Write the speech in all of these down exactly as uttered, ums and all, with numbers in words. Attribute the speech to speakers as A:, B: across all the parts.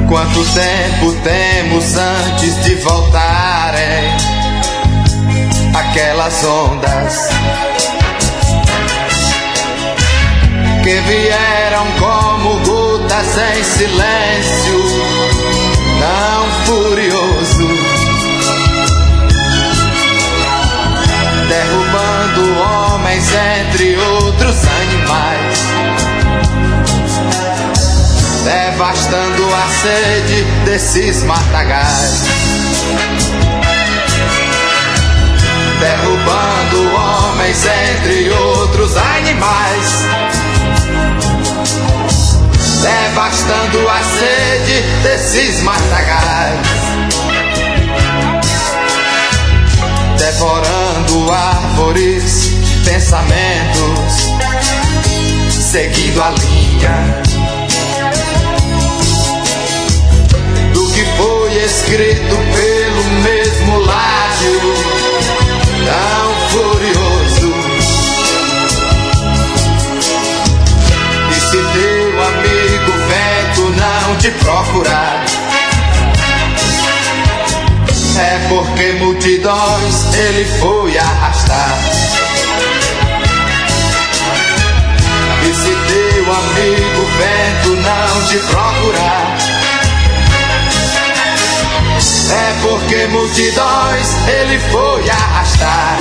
A: Quanto tempo temos antes de voltarem aquelas ondas que vieram como gotas em silêncio, tão furioso, derrubando homens entre outros animais, devastando a sede desses matagais, derrubando homens entre outros animais, devastando a sede desses matagais, devorando árvores, pensamentos, seguindo a linha do que foi escrito pelo mesmo lábio tão furioso. E se teu amigo vento não te procurar, é porque multidões ele foi arrastar. E se teu amigo vento não te procurar, é porque multidões ele foi arrastar.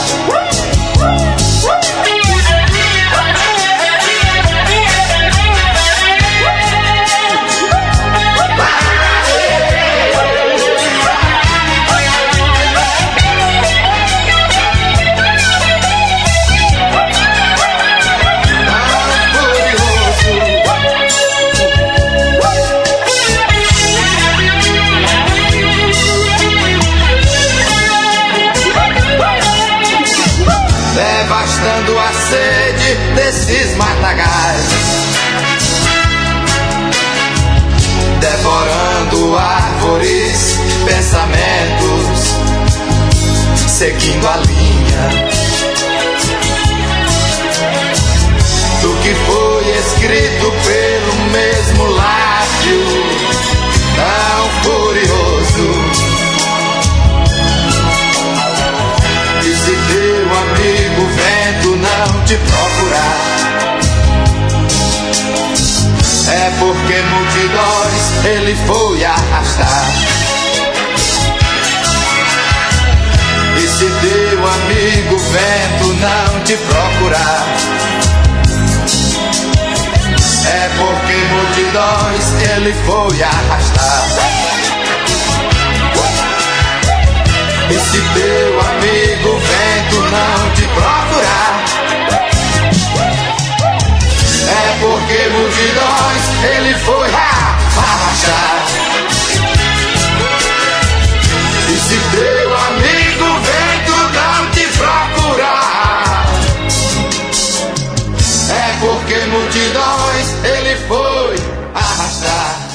A: Devastando a sede desses matagais, devorando árvores, pensamentos, seguindo a linha do que foi escrito pelo mesmo lábio tão furioso. E se teu amigo vento não te procurar, é porque multidões ele foi arrastar. E se teu amigo vento não te procurar, é porque multidões ele foi arrastar. E se teu amigo vento não te procurar, é porque multidões ele foi arrastar. E se teu amigo vento não te procurar, é porque multidões ele foi arrastar.